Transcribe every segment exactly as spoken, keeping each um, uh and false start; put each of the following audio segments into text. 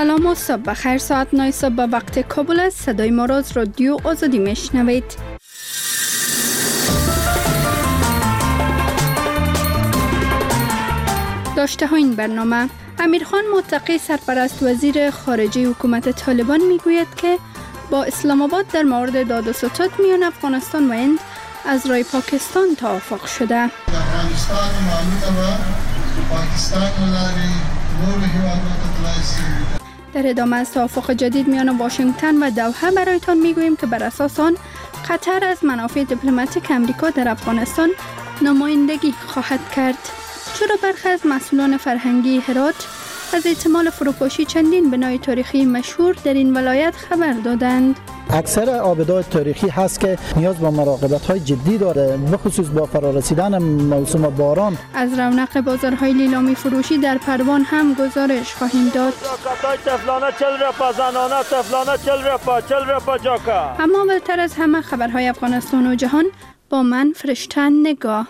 سلام و صبح بخیر. ساعت نه صبح به وقت کابل است. صدای ما را از رادیو آزادی میشنوید. داشته ها این برنامه: امیرخان متقی سرپرست وزیر خارجه حکومت طالبان میگوید که با اسلام آباد در مورد داد و ستد میان افغانستان و هند از رای پاکستان توافق شده. افغانستان معلومه و پاکستان ولاری نور هیوادات. در ادامه از توافق جدید میان واشنگتن و دوحه برایتان میگوییم که بر اساس آن قطر از منافع دیپلماتیک امریکا در افغانستان نمایندگی خواهد کرد. چرا برخی از مسئولان فرهنگی هرات از احتمال فروپاشی چندین بنای تاریخی مشهور در این ولایت خبر دادند؟ اکثر آبادهای تاریخی هست که نیاز به مراقبت‌های جدی داره، بخصوص با فرارسیدن موسم باران. از رونق بازارهای لیلامی فروشی در پروان هم گزارش خواهیم داد. اما اولتر از همه خبرهای افغانستان و جهان با من فرشته نگاه.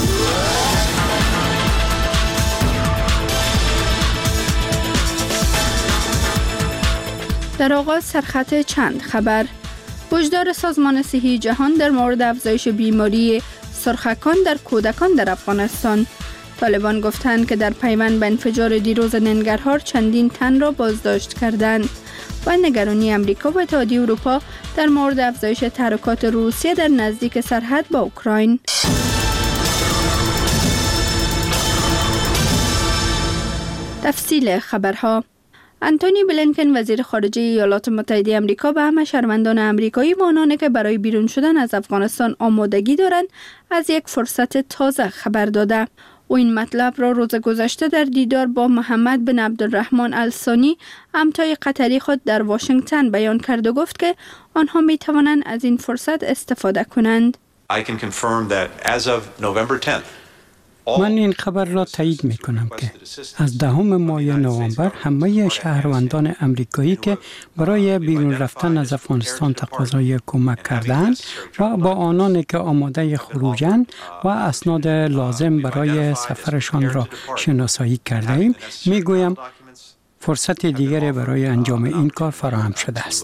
در آغاز سرخط چند خبر. هشدار سازمان صحی جهان در مورد افزایش بیماری سرخکان در کودکان در افغانستان. طالبان گفتند که در پیوند به انفجار دیروز ننگرهار چندین تن را بازداشت کردند. و نگرانی امریکا و اتحادیه اروپا در مورد افزایش تحرکات روسیه در نزدیک سرحد با اوکراین. تفصیل خبرها. انتونی بلینکن وزیر خارجه ایالات متحده آمریکا به همه شهروندان آمریکایی و آنانی که برای بیرون شدن از افغانستان آمادگی دارند از یک فرصت تازه خبر داده. او این مطلب را روز گذشته در دیدار با محمد بن عبدالرحمن الثانی همتای قطری خود در واشنگتن بیان کرد و گفت که آنها می توانند از این فرصت استفاده کنند. I can confirm that as of November tenth من این خبر را تایید می کنم که از دهم ماه نوامبر همه شهروندان امریکایی که برای بیرون رفتن از افغانستان تقاضای کمک کردند و با آنانی که آماده خروجند و اسناد لازم برای سفرشان را شناسایی کرده ایم، می گویم فرصت دیگری برای انجام این کار فراهم شده است.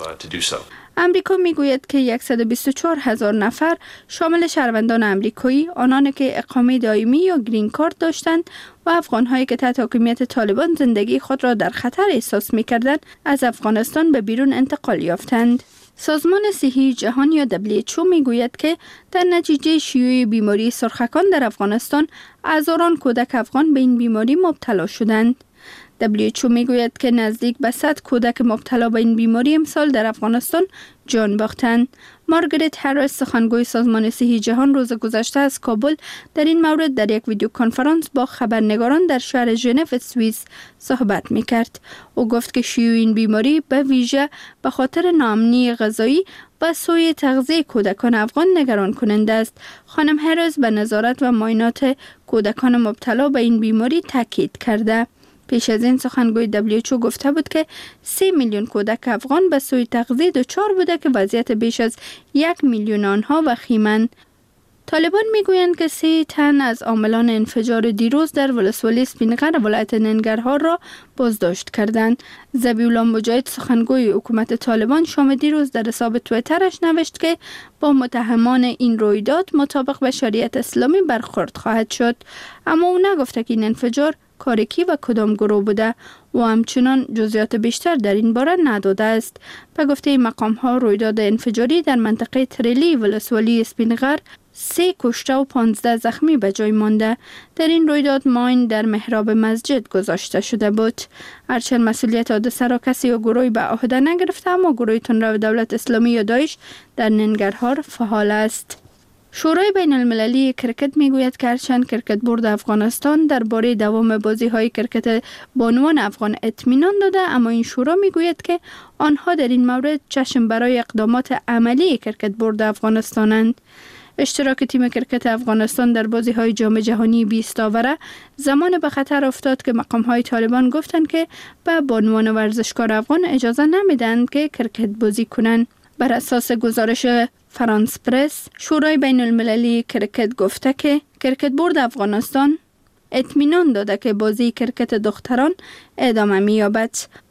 امریکا میگوید که صد و بیست و چهار هزار نفر شامل شهروندان امریکایی، آنانی که اقامه دائمی یا گرین کارت داشتند و افغان‌هایی که تحت حکومت طالبان زندگی خود را در خطر احساس می‌کردند، از افغانستان به بیرون انتقال یافتند. سازمان صحی جهان یا دبلیو اچ او میگوید که در نتیجه شیوع بیماری سرخکان در افغانستان هزاران کودک افغان به این بیماری مبتلا شدند. دبلیو اچ او میگوید که نزدیک به صد کودک مبتلا به این بیماری امسال در افغانستان جان باختند. مارگرت هریس سخنگوی سازمان صحی جهان روز گذشته از کابل در این مورد در یک ویدیو کنفرانس با خبرنگاران در شهر ژنو سوئیس صحبت میکرد. او گفت که شیوع این بیماری به ویژه به خاطر ناامنی غذایی و سوء تغذیه کودکان افغان نگران کننده است. خانم هریس به نظارت و معاینات کودکان مبتلا به این بیماری تاکید کرده. پیش از این سخنگوی دبلیو اچ او گفته بود که سه میلیون کودک افغان به سوء تغذیه دچار بوده که وضعیت بیش از یک میلیون آنها وخیمند. طالبان میگویند که سه تن از عاملان انفجار دیروز در ولسوالی سپینغر ولایت ننگرهار را بازداشت کردند. ذبیح الله مجاهد سخنگوی حکومت طالبان شام دیروز در حساب توییترش نوشت که با متهمان این رویداد مطابق به شریعت اسلامی برخورد خواهد شد، اما او نگفته که این انفجار کار کی و کدام گروه بوده و همچنان جزئیات بیشتر در این باره نداده است. به گفته مقام ها رویداد انفجاری در منطقه تریلی ولسوالی اسپینغر سه کشته و پانزده زخمی به جای مانده. در این رویداد ماین در محراب مسجد گذاشته شده بود. هرچند مسئولیت حادثه را کسی و گروهی به عهده نگرفته، اما گروه تندرو دولت اسلامی یا داعش در ننگرهار فعال است. شورای بین المللی کرکت میگوید که هرچند کرکت بورد افغانستان درباره دوام بازی‌های کرکت بانوان افغان اطمینان داده، اما این شورا میگوید که آنها در این مورد چشم برای اقدامات عملی کرکت بورد افغانستانند. اشتراک تیم کرکت افغانستان در بازی‌های جام جهانی بیست آوره زمان به خطر افتاد که مقام‌های طالبان گفتند که به بانوان ورزشکار افغان اجازه نمیدند که کرکت بازی کنند. بر اساس گزارش فرانس پرس، شورای بین المللی کرکت گفته که کرکت بورد افغانستان اطمینان داده که بازی کرکت دختران ادامه می‌یابد.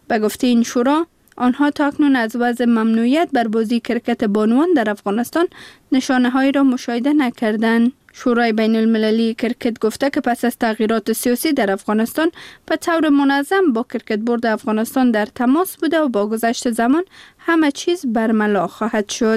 به گفته این شورا، آنها تاکنون از وضع ممنوعیت بر بازی کرکت بانوان در افغانستان نشانه هایی را مشاهده نکردند. شورای بین المللی کرکت گفته که پس از تغییرات سیاسی در افغانستان به طور منظم با کرکت بورد افغانستان در تماس بوده و با گذشت زمان همه چیز برملا خواهد شد.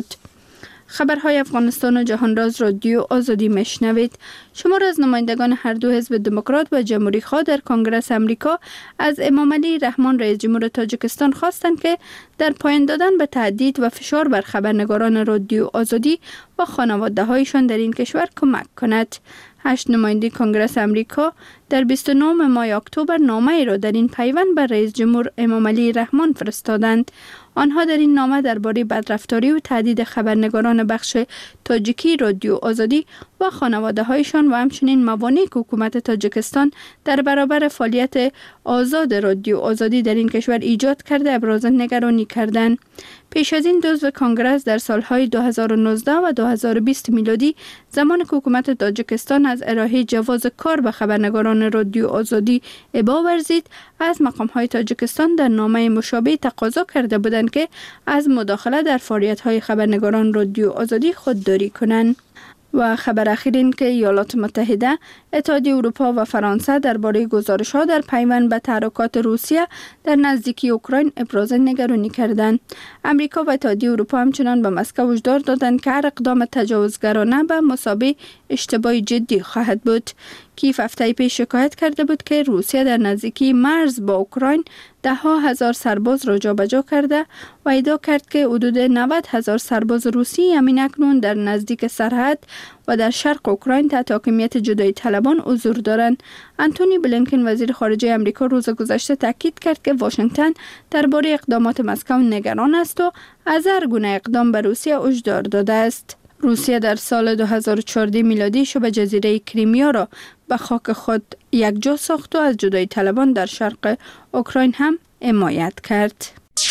خبرهای افغانستان و جهانراز رادیو آزادی میشنوید. شمار از نمایندگان هر دو حزب دموکرات و جمهوری خواه در کنگره امریکا از امام علی رحمان رئیس جمهور تاجیکستان خواستند که در پایان دادن به تهدید و فشار بر خبرنگاران رادیو آزادی و خانواده هایشان در این کشور کمک کند. هشت نماینده کنگره امریکا در بیست و نه ماه اکتبر نامه را در این پیوند به رئیس جمهور امام علی رحمان فرستادند. آنها در این نامه درباره بدرفتاری و تهدید خبرنگاران بخش تاجیکی رادیو آزادی و خانواده هایشان و همچنین موانعی که حکومت تاجیکستان در برابر فعالیت آزاد رادیو آزادی در این کشور ایجاد کرده ابراز نگرانی کردند. پیش از این عضو کنگره در سالهای دو هزار و نوزده و دو هزار و بیست میلادی زمان که حکومت تاجیکستان از ارائه جواز کار به خبرنگاران رادیو آزادی ابا ورزید، از مقام‌های تاجیکستان در نامه مشابه تقاضا کرده بودند که از مداخله در فعالیت‌های خبرنگاران رادیو آزادی خودداری کنند. و خبر اخیر این که ایالات متحده، اتحادیه اروپا و فرانسه درباره گزارش‌ها در پیوند به تحرکات روسیه در نزدیکی اوکراین ابراز نگرانی کردند. امریکا و اتحادیه اروپا همچنان به مسکو هشدار دادند که هر اقدام تجاوزگرانه به مثابه اشتباه جدی خواهد بود. کیف هفته پیش شکایت کرده بود که روسیه در نزدیکی مرز با اوکراین ده ها هزار سرباز را جابجا کرده و ادعا کرد که حدود نود هزار سرباز روسی همین اکنون در نزدیک سرحد و در شرق اوکراین تحت حاکمیت جدایی طلبان حضور دارند. آنتونی بلینکن وزیر خارجه آمریکا روز گذشته تاکید کرد که واشنگتن درباره اقدامات مسکو نگران است و از هر گونه اقدام به روسیه هشدار داده است. روسیه در سال دو هزار و چهارده میلادی شبه جزیره کریمیا را به خاک خود یکجا ساخت و از جدایی طلبان در شرق اوکراین هم حمایت کرد.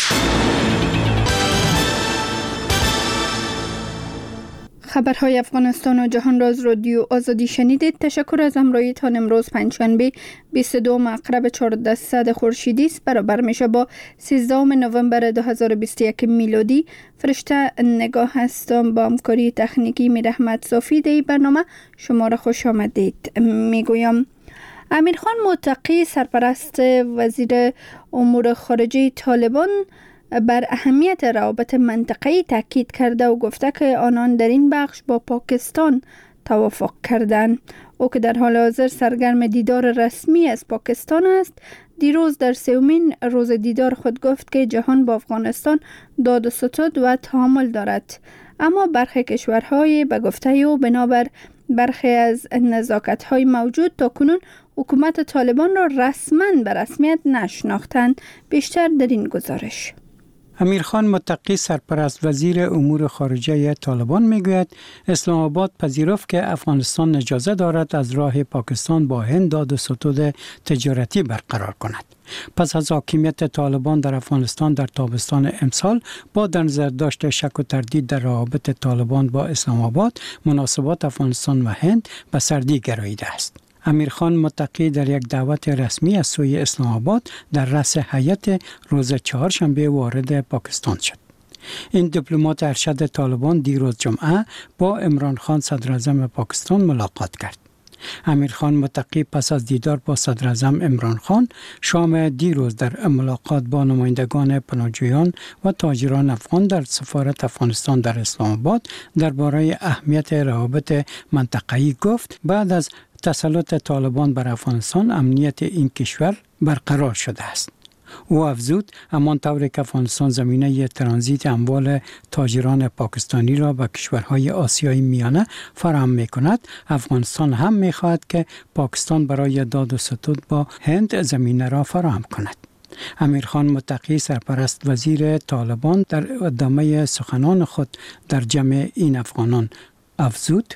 خبرهای افغانستان و جهان راز رادیو آزادی شنیدید. تشکر از همراهیتان. امروز پنجشنبه بیست و دوم مقرب چهاردهصد خورشیدی است، برابر میشه با سیزدهم نوامبر دو هزار و بیست و یک میلادی. فرشته نگاه هستم با همکاری تکنیکی میرحمت صافی. در برنامه شما را خوش آمدید میگویم. امیرخان متقی سرپرست وزیر امور خارجه طالبان بر اهمیت روابط منطقه‌ای تاکید کرده و گفته که آنان در این بخش با پاکستان توافق کردند. او که در حال حاضر سرگرم دیدار رسمی از پاکستان است، دیروز در سومین روز دیدار خود گفت که جهان با افغانستان داد و ستد و تعامل دارد، اما برخی کشورهای به گفته او بنابر برخی از نزاکت‌های موجود تا کنون حکومت طالبان را رسما به رسمیت نشناختند. بیشتر در این گزارش. امیرخان متقی سرپرست وزیر امور خارجه طالبان میگوید اسلام آباد پذیرفت که افغانستان اجازه دارد از راه پاکستان با هند داد و ستد تجارتی برقرار کند. پس از حاکمیت طالبان در افغانستان در تابستان امسال با در نظر داشت شک و تردید در روابط طالبان با اسلام آباد، مناسبات افغانستان و هند به سردی گراییده است. امیرخان متقی در یک دعوت رسمی از سوی اسلام آباد در رأس هیئت روز چهارشنبه وارد پاکستان شد. این دیپلمات ارشد طالبان دیروز جمعه با عمران خان صدر اعظم پاکستان ملاقات کرد. امیرخان متقی پس از دیدار با صدر اعظم عمران خان شام دیروز در ملاقات با نمایندگان پناهجویان و تاجران افغان در سفارت افغانستان در اسلام آباد درباره اهمیت روابط منطقه‌ای گفت. بعد از تسلط طالبان بر افغانستان امنیت این کشور برقرار شده است. او افزود همان طوری که افغانستان زمینه ترانزیت اموال تاجران پاکستانی را به کشورهای آسیای میانه فراهم می کند، افغانستان هم می خواهد که پاکستان برای داد و ستد با هند زمینه را فراهم کند. امیرخان متقی سرپرست وزیر طالبان در ادامه سخنان خود در جمع این افغانان افزود: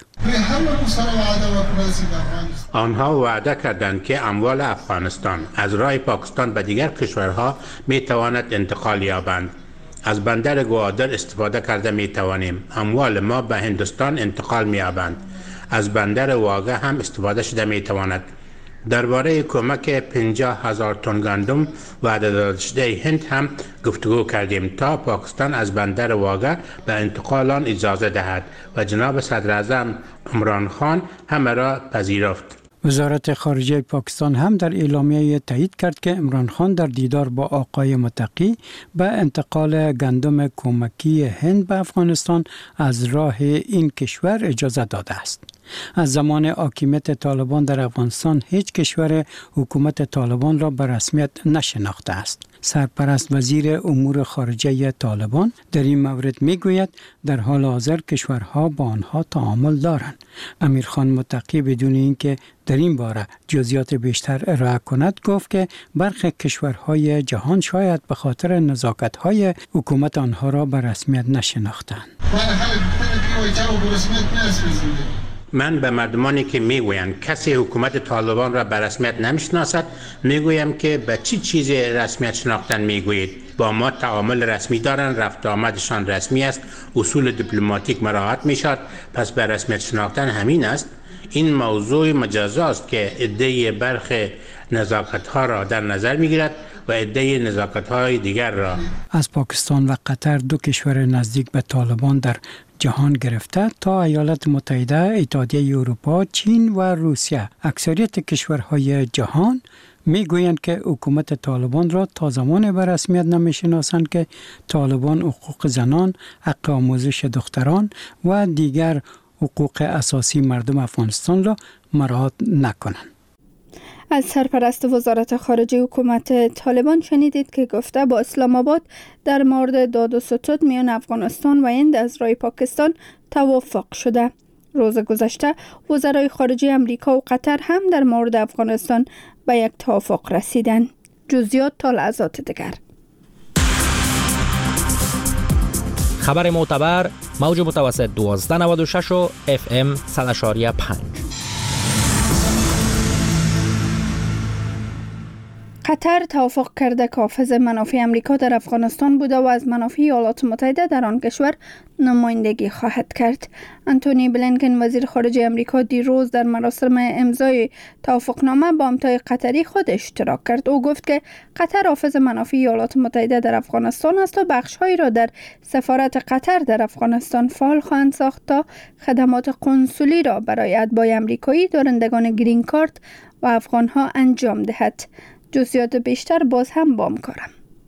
آنها وعده کردند که اموال افغانستان از راه پاکستان به دیگر کشورها می تواند انتقال یابند. از بندر گوادر استفاده کرده می توانیم اموال ما به هندوستان انتقال می یابند. از بندر واگه هم استفاده شده می تواند. درباره کمک پنجاه هزار تن گندم وعده داده شده هند هم گفتگو کردیم تا پاکستان از بندر واگه به انتقال آن اجازه دهد و جناب صدر اعظم عمران خان همه را پذیرفت. وزارت خارجه پاکستان هم در اعلامیه تایید کرد که عمران خان در دیدار با آقای متقی به انتقال گندم کمکی هند به افغانستان از راه این کشور اجازه داده است. از زمان حاکمیت طالبان در افغانستان هیچ کشور حکومت طالبان را به رسمیت نشناخته است. سرپرست وزیر امور خارجه طالبان در این مورد می گوید در حال حاضر کشورها با آنها تعامل دارند. امیرخان متقی بدون اینکه در این باره جزئیات بیشتر ارائه کند گفت که برخی کشورهای جهان شاید به خاطر نزاکت‌های حکومت آنها را به رسمیت نشناختند. من به مردمانی که میگویند کسی حکومت طالبان را به رسمیت نمیشناسد میگویم که به چی چیزی رسمیت شناختن میگویید؟ با ما تعامل رسمی دارند، رفت آمدشان رسمی است، اصول دیپلماتیک مراعات میشد، پس به رسمیت شناختن همین است. این موضوع مجازا است که عده برخی نزاکت ها را در نظر میگیرد و عده نزاکت های دیگر را. از پاکستان و قطر دو کشور نزدیک به طالبان در جهان گرفته تا ایالات متحده، اتحادیه اروپا، چین و روسیه، اکثریت کشورهای جهان میگویند که حکومت طالبان را تا زمان به رسمیت نمیشناسند که طالبان حقوق زنان، حق آموزش دختران و دیگر حقوق اساسی مردم افغانستان را مراعات نکنند. از سرپرست وزارت خارجه حکومت طالبان شنیدید که گفته با اسلام آباد در مورد داد و ستد میان افغانستان و هند از راه پاکستان توافق شده. روز گذشته وزرای خارجه امریکا و قطر هم در مورد افغانستان به یک توافق رسیدند. جزئیات تا لحظات دیگر. خبر معتبر موج متوسط دوازده نود و شش و اف ام صد و پنج. قطر توافق کرده که حافظ منافع امریکا در افغانستان بوده و از منافع ایالات متحده در آن کشور نمایندگی خواهد کرد. آنتونی بلینکن وزیر خارجه امریکا دیروز در مراسم امضای توافقنامه با همتای قطری خود اشتراک کرد. او گفت که قطر حافظ منافع ایالات متحده در افغانستان است و بخش‌هایی را در سفارت قطر در افغانستان فعال خواهند ساخت تا خدمات قنسولی را برای اتباع امریکایی دارندگان گرین کارت و افغان‌ها انجام دهد. جزئیات بیشتر باز هم با همکارم.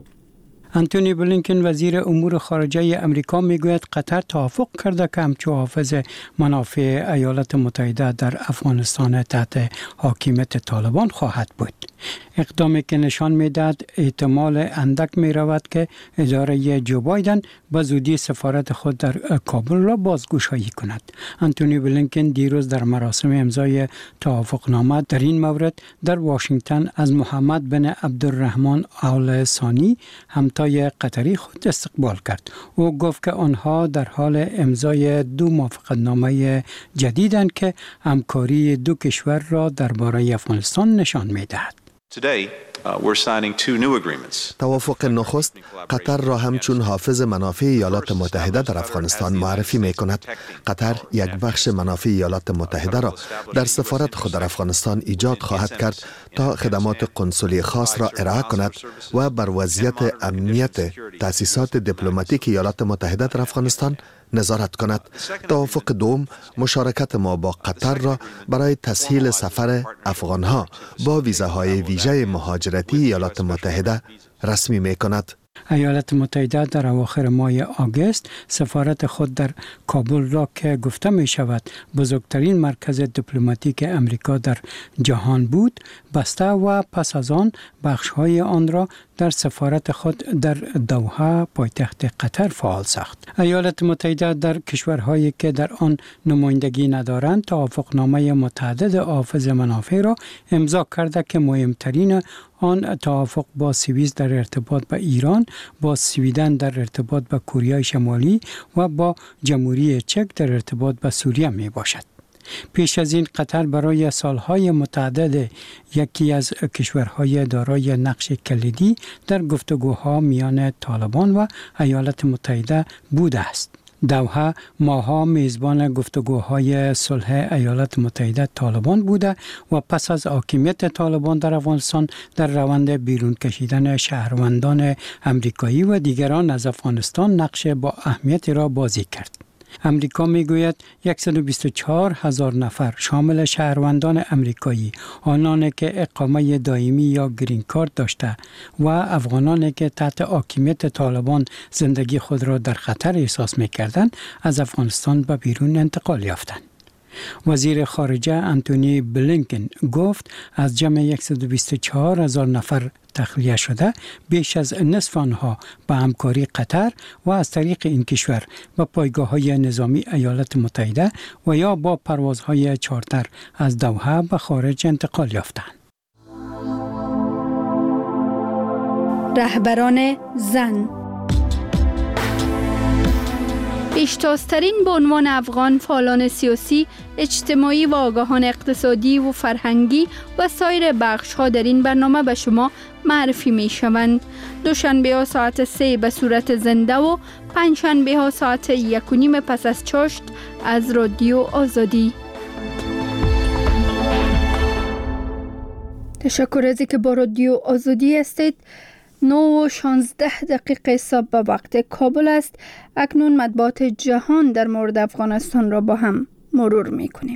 آنتونی بلینکن وزیر امور خارجه امریکا میگوید قطر توافق کرده که همچون حافظ منافع ایالات متحده در افغانستان تحت حاکمیت طالبان خواهد بود. اقدامی که نشان میدهد احتمال اندک می رود که اداره جو بایدن به زودی سفارت خود در کابل را بازگشایی کند. آنتونی بلینکن دیروز در مراسم امضای توافقنامه در این مورد در واشنگتن از محمد بن عبدالرحمن آل ثانی همتای قطری خود استقبال کرد. او گفت که آنها در حال امضای دو موافقتنامه جدیدند که همکاری دو کشور را درباره افغانستان نشان میدهد. Today, uh, we're signing two new agreements. توافق نخست قطر را همچون حافظ منافع ایالات متحده در افغانستان معرفی می کند. قطر یک بخش منافع ایالات متحده را در سفارت خود در افغانستان ایجاد خواهد کرد تا خدمات قنسولی خاص را ارائه کند و بر وضعیت امنیت تأسیسات دیپلماتیک ایالات متحده در افغانستان نظارت کند. توافق دوم مشارکت ما با قطر را برای تسهیل سفر افغانها با ویزاهای ویژه مهاجرتی ایالات متحده رسمی می کند. ایالات متحده در اواخر ماه آگوست سفارت خود در کابل را که گفته می شود بزرگترین مرکز دیپلماتیک امریکا در جهان بود بسته و پس از آن بخش‌های آن را در سفارت خود در دوحه پایتخت قطر فعال ساخت. ایالات متحده در کشورهایی که در آن نمایندگی ندارند توافقنامه متعدد حافظ منافع را امضا کرده که مهمترین آن توافق با سوئیس در ارتباط به ایران، با سویدن در ارتباط به کره شمالی و با جمهوری چک در ارتباط به سوریه می باشد. پیش از این قطر برای سالهای متعدد یکی از کشورهای دارای نقش کلیدی در گفتگوها میان طالبان و ایالات متحده بوده است. دوحه ماها میزبان گفتگوهای صلح ایالات متحده طالبان بوده و پس از حاکمیت طالبان در افغانستان در روند بیرون کشیدن شهروندان امریکایی و دیگران از افغانستان نقش با اهمیتی را بازی کرد. امریکا میگوید صد و بیست و چهار هزار نفر شامل شهروندان امریکایی، آنانی که اقامه دائمی یا گرین کارت داشته و افغانانی که تحت حاکمیت طالبان زندگی خود را در خطر احساس می‌کردند، از افغانستان به بیرون انتقال یافتند. وزیر خارجه انتونی بلینکن گفت از جمع صد و بیست و چهار هزار نفر تخلیه شده، بیش از نصف آنها به همکاری قطر و از طریق این کشور به پایگاه‌های نظامی ایالات متحده و یا با پروازهای چارتر از دوحه به خارج انتقال یافتند. رهبران زن پیشتازترین به عنوان افغان فعالان سیاسی، اجتماعی و آگاهان اقتصادی و فرهنگی و سایر بخش‌ها در این برنامه به شما معرفی می شوند. دوشنبه ها ساعت سه به صورت زنده و پنجشنبه ها ساعت یک و نیم پس از چاشت از رادیو آزادی. تشکر از اینکه با رادیو آزادی هستید. نه و شانزده دقیقه صبح به وقت کابل است. اکنون مطبوعات جهان در مورد افغانستان را با هم مرور می کنیم.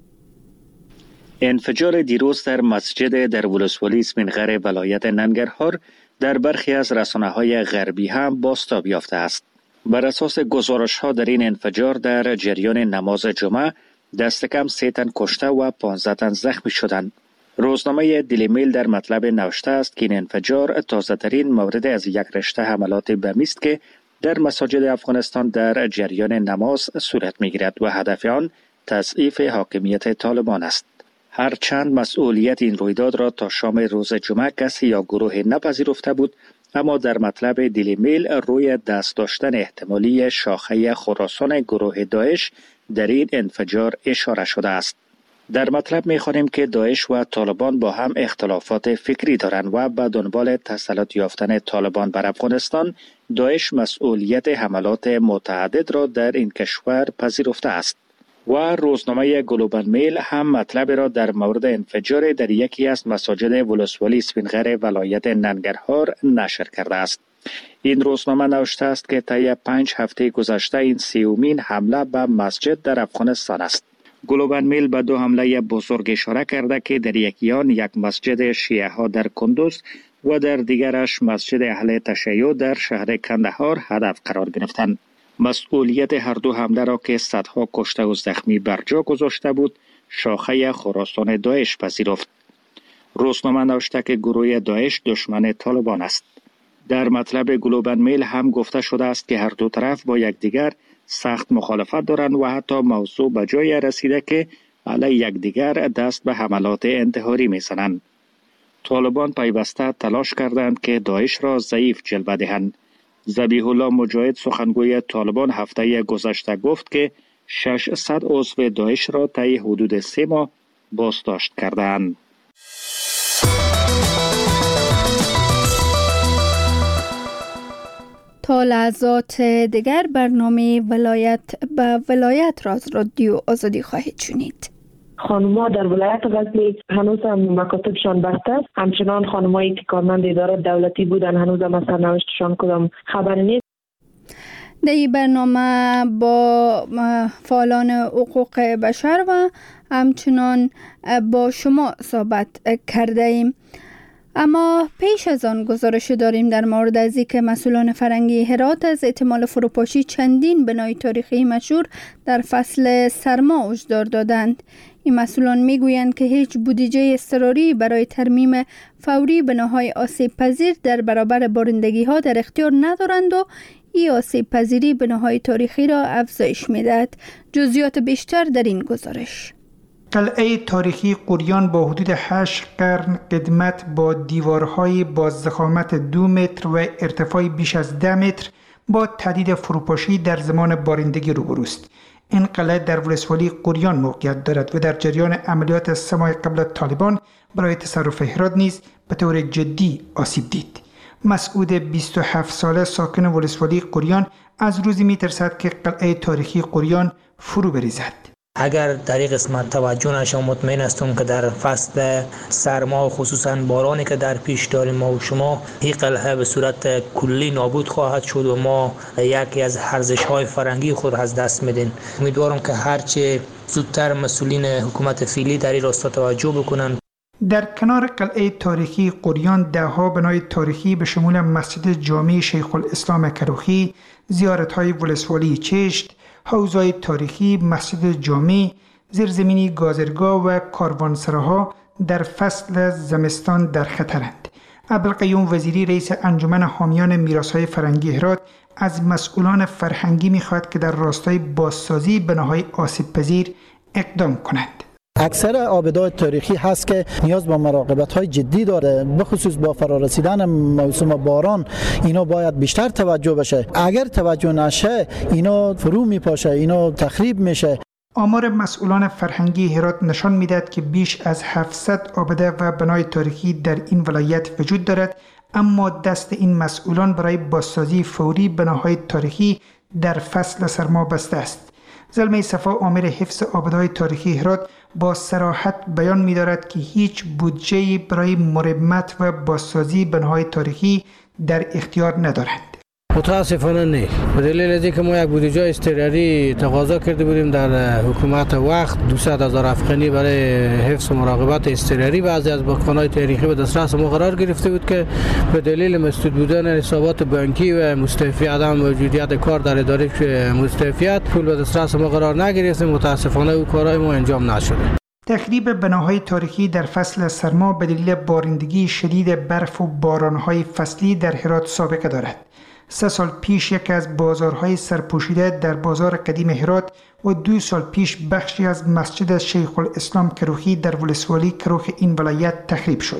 انفجار دیروز در مسجد در ولسوالی اسمینغر ولایت ننگرهار در برخی از رسانه‌های غربی هم بازتاب یافته است. بر اساس گزارش‌ها در این انفجار در جریان نماز جمعه دست کم سه تن کشته و پانزده تن زخمی شدند. روزنامه دیلی میل در مطلب نوشته است که این انفجار تازه‌ترین مورد از یک رشته حملات بمی است که در مساجد افغانستان در جریان نماز صورت می‌گیرد و هدف آن تضعیف حاکمیت طالبان است. هرچند مسئولیت این رویداد را تا شام روز جمعه کسی یا گروه نپذیرفته بود، اما در مطلب دیلی میل روی دست داشتن احتمالی شاخه خراسان گروه داعش در این انفجار اشاره شده است. در مطلب می‌خوانیم که داعش و طالبان با هم اختلافات فکری دارند و به دنبال تسلط یافتن طالبان بر افغانستان، داعش مسئولیت حملات متعدد را در این کشور پذیرفته است. و روزنامه گلوبال میل هم مطلب را در مورد انفجار در یکی از مساجد ولسوالی اسفینغر ولایت ننگرهار نشر کرده است. این روزنامه نوشته است که طی پنج هفته گذشته این سیومین حمله به مسجد در افغانستان است. گلوبال میل به دو حمله بزرگ اشاره کرده که در یکی آن یک مسجد شیعه ها در کندوز و در دیگرش مسجد اهل تشیع در شهر کندهار هدف قرار گرفتند. مسئولیت هر دو حمله را که صدها کشته و زخمی بر جا گذاشته بود، شاخه خراسان داعش پذیرفت. روزنامه نوشته که گروه داعش دشمن طالبان است. در مطلب گلوبال میل هم گفته شده است که هر دو طرف با یکدیگر سخت مخالفت دارند و حتی موضوع به جای رسیده که علیه یکدیگر دست به حملات انتحاری می‌زنند. طالبان پیوسته تلاش کردند که داعش را ضعیف جلوه دهند. ذبیح الله مجاهد سخنگوی طالبان هفته گذشته گفت که ششصد عضو داعش را طی حدود سه ماه بازداشت کردند. تا لحظات دیگر برنامه ولایت به ولایت را از رادیو آزادی خواهید شنید. خانم‌ها در ولایت غزنی هنوز هم مکاتبشان بسته است. همچنان خانمایی که کارمند اداره دولتی بودن هنوز هم از سرنوشتشان کدام خبری نیست. در این برنامه با فعالان حقوق بشر و همچنان با شما صحبت کرده ایم. اما پیش از آن گزارش داریم در مورد از اینکه مسئولان فرهنگی هرات از احتمال فروپاشی چندین بنای تاریخی مشهور در فصل سرما هشدار دادند. این مسئولان میگویند که هیچ بودجه اضطراری برای ترمیم فوری بناهای آسیب پذیر در برابر بارندگی ها در اختیار ندارند و این آسیب پذیری بناهای تاریخی را افزایش میدهد. جزئیات بیشتر در این گزارش. قلعه تاریخی قریان با حدود هشت قرن قدمت با دیوارهای با ضخامت دو متر و ارتفاع بیش از ده متر با تهدید فروپاشی در زمان بارندگی روبروست. این قلعه در ولسوالی قریان موقعیت دارد و در جریان عملیات سه ماه قبل طالبان برای تصرف هرات نیز به طور جدی آسیب دید. مسعود بیست و هفت ساله ساکن ولسوالی قریان از روزی میترسد که قلعه تاریخی قریان فرو بریزد. اگر در این قسمت توجه نشه مطمئن هستم که در فصل سرما و خصوصا بارانی که در پیش داریم ما و شما این قلعه به صورت کلی نابود خواهد شد و ما یکی از ارزش‌های فرهنگی خود از دست میدیم. امیدوارم که هرچه زودتر مسئولین حکومت فعلی در این راستا توجه بکنن. در کنار قلعه تاریخی قریان دهها بنای تاریخی به شمول مسجد جامع شیخ الاسلام کروخی، زیارت‌های ولسوالی چشت، حوضای تاریخی، مسجد جامع، زیرزمینی گازرگاه و کاروانسراها در فصل زمستان در خطرند. عبدالقیوم وزیری رئیس انجمن حامیان میراث‌های فرهنگی هرات از مسئولان فرهنگی می‌خواهد که در راستای بازسازی بناهای آسیب‌پذیر اقدام کنند. اکثر آبادهای تاریخی هست که نیاز به مراقبت‌های جدی داره، به خصوص با فرارسیدن موسم باران اینا باید بیشتر توجه بشه. اگر توجه نشه اینا فرو میپاشه، اینا تخریب میشه. آمار مسئولان فرهنگی هرات نشان میدهد که بیش از هفتصد آباده و بنای تاریخی در این ولایت وجود دارد، اما دست این مسئولان برای بازسازی فوری بناهای تاریخی در فصل سرما بسته است. زلمه صفا آمر حفظ آبادهای تاریخی هرات با صراحت بیان می‌دارد که هیچ بودجه‌ای برای مرمت و بازسازی بناهای تاریخی در اختیار ندارند. متاسفانه نه. به دلیل از اینکه ما یک بودجه اضطراری تقاضا کرده بودیم در حکومت وقت دویست هزار افغانی برای حفظ و مراقبت اضطراری بعضی از باغبان‌های تاریخی به دسترس ما قرار گرفته بود که به دلیل مسدود بودن حسابات بانکی و مستعفی عدم موجودیت کار در اداره مستعفیت پول به دسترس ما قرار نگرفتیم. متاسفانه او کارهای ما انجام نشده. تخریب بناهای تاریخی در فصل سرما به دلیل بارندگی شدید برف و بارانهای فصلی در هرات سابقه دارد. سه سال پیش یکی از بازارهای سرپوشیده در بازار قدیم هرات و دو سال پیش بخشی از مسجد شیخ الاسلام کروخی در ولسوالی کروخ این ولایت تخریب شد.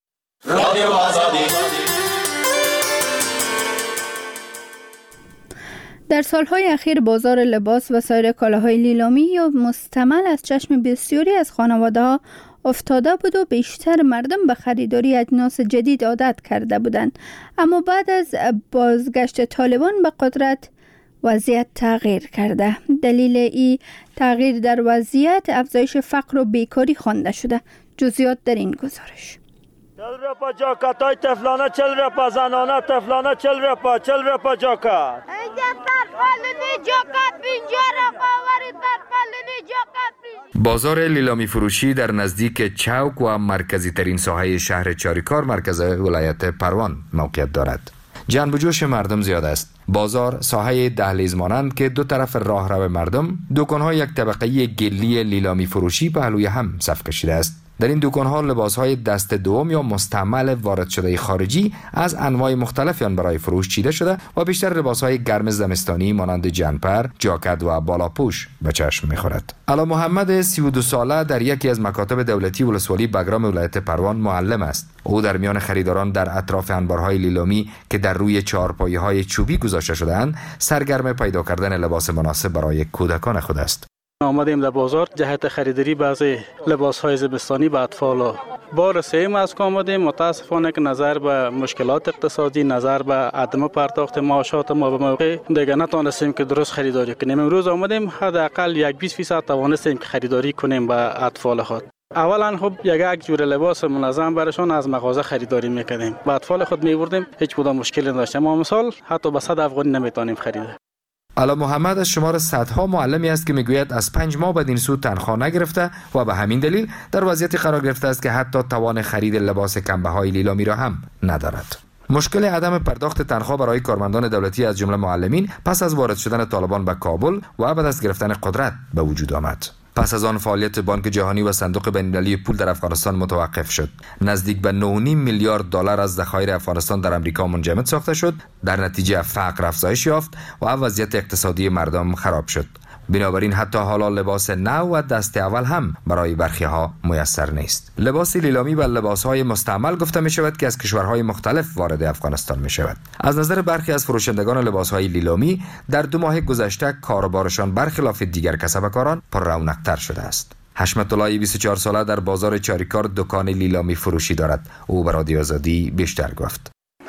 در سالهای اخیر بازار لباس و سایر کالاهای لیلامی یا مستعمل از چشم بسیاری از خانواده‌ها افتاده بود و بیشتر مردم به خریداری اجناس جدید عادت کرده بودند. اما بعد از بازگشت طالبان به قدرت وضعیت تغییر کرده. دلیل این تغییر در وضعیت افزایش فقر و بیکاری خوانده شده. جزئیات در این گزارش. چل رپا جاکتای تفلانه، چل رپا زنانه تفلانه، چل رپا چل رپا جاکت. اینجا تفلونی جاکت پینجا رپا وری تفلونی جاکت. بازار لیلامی فروشی در نزدیک چوک و مرکزی ترین ساحه شهر چاریکار مرکز ولایت پروان موقعیت دارد. جنب و جوش مردم زیاد است. بازار ساحه دهلیز مانند که دو طرف راهرو مردم، دکان‌های یک طبقه‌ای گلی لیلامی فروشی پهلوی هم صف کشیده است. در این دکان‌ها لباس‌های دست دوم یا مستعمل وارد شده خارجی از انواع مختلفی آن برای فروش چیده شده و بیشتر لباس‌های گرم زمستانی مانند جنپر، جاکت و بالاپوش به چشم می‌خورد. علا محمد سی و دو ساله در یکی از مکاتب دولتی ولسوالی بگرام ولایت پروان معلم است. او در میان خریداران در اطراف انبارهای لیلامی که در روی چهارپایه‌های چوبی گذاشته شده‌اند، سرگرم پیدا کردن لباس مناسب برای کودکان خود است. آمدیم در بازار جهت خریداری بعضی لباس‌های زمستانی به اطفال. بار سوم از که آمدیم، متاسفانه که نظر به مشکلات اقتصادی، نظر به عدم پرداخت معاشات ما به موقع دیگه نتونستیم که درست خریداری کنیم. امروز آمدیم حداقل یک بیست فیصد توانستیم که خریداری کنیم به اطفال خود. اولا خب یک یک جور لباس منظم برشان از مغازه خریداری میکردیم. به اطفال خود میبردیم، هیچ کدام مشکلی نداشتیم. ما مثال حتی به صد افغانی نمیتونیم خرید. علا محمد از شمار صدها معلمی است که میگوید از پنج ماه بعد این سو تنخواه نگرفته و به همین دلیل در وضعیتی قرار گرفته است که حتی توان خرید لباس کمبه‌های لیلامی را هم ندارد. مشکل عدم پرداخت تنخواه برای کارمندان دولتی از جمله معلمین پس از وارد شدن طالبان به کابل و بعد از گرفتن قدرت به وجود آمد. پس از آن فعالیت بانک جهانی و صندوق بین‌المللی پول در افغانستان متوقف شد. نزدیک به نه و نیم میلیارد دلار از ذخایر افغانستان در امریکا منجمد ساخته شد. در نتیجه فقر افزایش یافت و وضعیت اقتصادی مردم خراب شد. بنابراین حتی حالا لباس نو و دست اول هم برای برخی ها میسر نیست. لباس لیلامی و لباس های مستعمل گفته می شود که از کشورهای مختلف وارد افغانستان می شود. از نظر برخی از فروشندگان لباس های لیلامی در دو ماه گذشته کاروبارشان برخلاف دیگر کسبکاران پر رونق‌تر شده است. حشمت الله بیست و چهار ساله در بازار چاریکار دکان لیلامی فروشی دارد. او به رادیو آزادی بیشتر گفت.